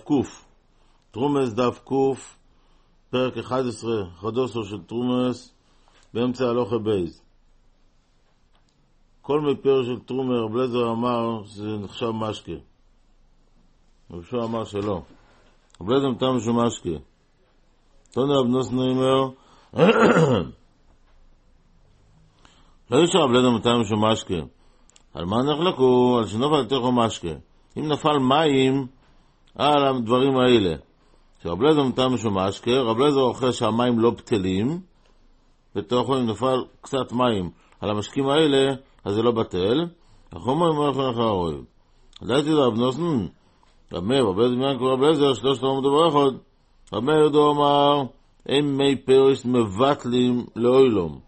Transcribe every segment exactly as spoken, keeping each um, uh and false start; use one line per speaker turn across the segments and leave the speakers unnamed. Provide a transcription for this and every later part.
קוף, תרומס דף קוף, פרק אחד עשרה, חדוסו של תרומס, באמצע הלוכה בייז. כל מפר של תרומר, רב אליעזר אמר שזה נחשב משקה. רב יהושע אמר שלא. רב אליעזר מטעם שהוא משקה. תונה רב נוסן אומר, לא יש רב אליעזר מטעם שהוא משקה. על מה נחלקו? על שנופל תוכו משקה. אם נפל מים על הדברים האלה, שרב אליעזר מטעם שהוא משקה, רב אליעזר אוכל שהמים לא בטלים, בתוכו אם נפל קצת מים על המשקים האלה, אז זה לא בטל. החומר אומר לך לך הרוב. דעתי רב נוסן, רב מאיר, רב אליעזר מיין כמו רב אליעזר, שלושת רמות דבר אחד. רב מאיר ידו אמר, אין מי פרס מבטלים לאוילום.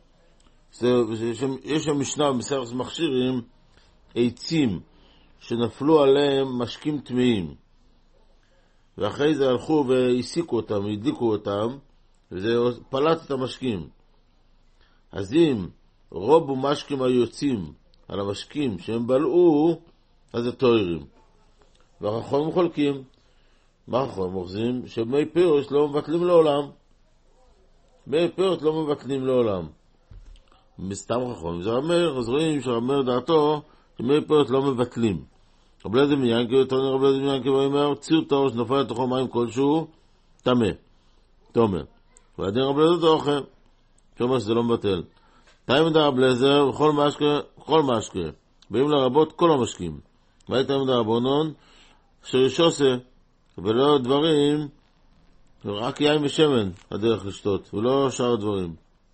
יש שם משנה במסכת מכשירים, עצים שנפלו עליהם משקים טמאים. ואחרי זה הלכו והסיקו אותם, הדליקו אותם, וזה פלט את המשקים. אז אם רוב ומשקים היוצאים על המשקים שהם בלעו, אז זה תוירים. והחכמים חולקים. מה החכמים מוחזים? שמי פירוש לא מבטלים לעולם. מי פירוש לא מבטלים לעולם. מסתם חכמים. זה אומר, אז רואים שרב מאיר דעתו, שמי פירוש לא מבטלים. רב אליעזר מיינקי, תוני רב אליעזר מיינקי, ואומר, ציר טהור שנופל לתוכו מים כלשהו, טמא. תומר. ועדין רב אליעזר דוחה. שאומר שזה לא מבטל. תאימד רב אליעזר, וכל משקה, כל משקה. באים לרבות כל המשקים. והי תאימד רבונון, שרישוסה, ולא דברים, רק יין ושמן הדרך לשתות, ולא שאר דברים.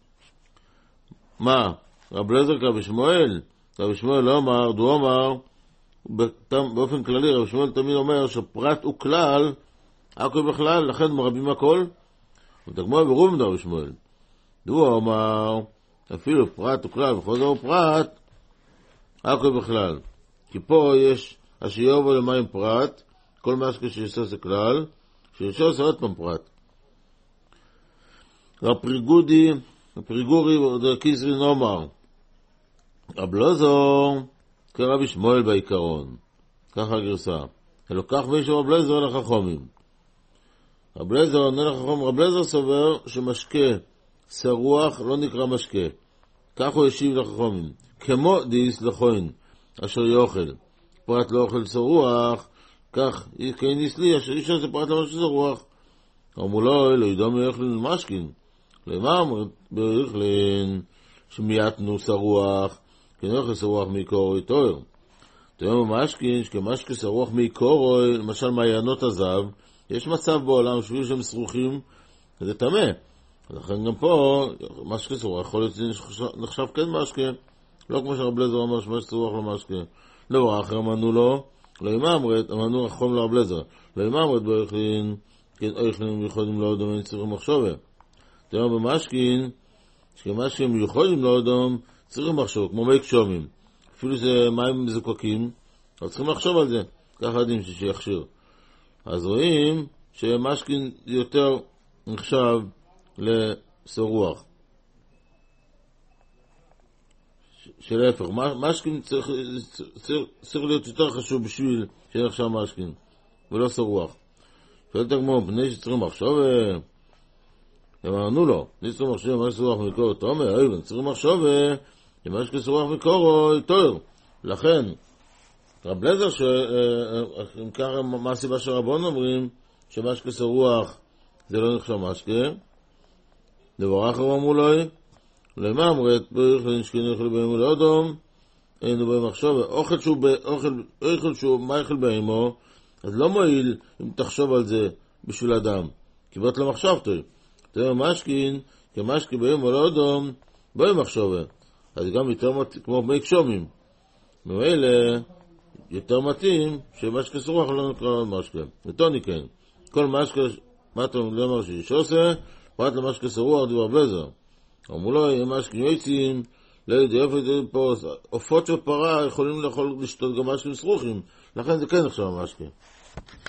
מה? רב אליעזר כרב שמואל, רב שמואל לא אמר, דו אמר, באופן כללי, רב שמואל תמיד אומר שפרט הוא כלל, הכל בכלל, לכן מרבים הכל, ותגמור ברום דרב שמואל. דו אמר, אפילו פרט הוא כלל, בכל זאת הוא פרט, הכל בכלל. כי פה יש השיובו למים פרט, כל משקה שיסוס זה כלל, שיסוס זה עוד פעם פרט. הפריגודי, הפריגורי, קיסרי נאמר, רב אליעזר, כרבי שמואל בעיקרון, ככה הגרסה. אלוקח מישהו רב אליעזר לחכמים. רב אליעזר עונה לחכמים, רב אליעזר סובר שמשקה שרוח לא נקרא משקה. כך הוא השיב לחכמים. כמו דיס לכהן, אשר יאכל. פרט לא אוכל שרוח, כך כן נסלי, אשר אישה זה פרט למשקה שרוח. אמרו לו, לא ידעו מי יאכלין משקין. למה אמרת ביכלין שמייתנו שרוח, כן יאכל שרוח מקורוי תואר. תואר משקין, שכמשקה שרוח מקורוי, למשל מעיינות הזב, יש מצב בעולם שביל שהם שרוחים, זה תמה. לכן גם פה, משקה שרוח יכול להיות נחשב כן משקה, לא כמו שרב אליעזר אמר שמשקה שרוח לא משקה. לא אחר אמנו לו, לא אמרת, אמנו רחום לרב אליעזר, לא אמרת ביכלין, כן איכלין מיוחדים לא אדום, אין צריכים מחשובה. תאמר במשקין, שכמשקין מיוחדים לא אדום, צריכים לחשוב, כמו מי קשומים. אפילו זה מים מזוקקים, אבל צריכים לחשוב על זה. ככה יודעים שיכשיר. אז רואים שמשקין יותר נחשב לסרוח. שלהפך, משקין צריך, צריך, צריך להיות יותר חשוב בשביל שנחשב משקין, ולא סרוח. שואלת הגמור, פני שצריכים לחשוב, אמרנו לו, ניסו מחשב מה שסרוח מקור, אתה אומר, אייבן, צריכים לחשוב, מה שסרוח מקור, יותר. לכן, רב אליעזר, אם ככה, מה הסיבה שרבון אומרים, שמשקה שרוח זה לא נחשב משקה, דבר אחר אמרו לו, למה אמרת, באיכלין שכין יאכל בהמו לאדום, אינו במחשוב, אוכל שהוא, אוכל שהוא, מה יאכל בהמו, אז לא מועיל אם תחשוב על זה בשביל אדם, כי באת לא מחשבתו. תראה משקין, כמשקי בהמו לאדום, בואי מחשובה. אז גם יותר מתאים, כמו מי קשומים. ממילא, יותר מתאים שמשקה שרוח לא נקרא משקה. וטוני כן. כל משקה, מה אתה אומר שיש עושה, פרט למשקה שרוח דבר בלזר. אמרו לו, אם משקה יועצים, לא יודע איפה זה פה, עופות ופרה יכולים לאכול לשתות גם משקה שרוכים. לכן זה כן נחשב משקה.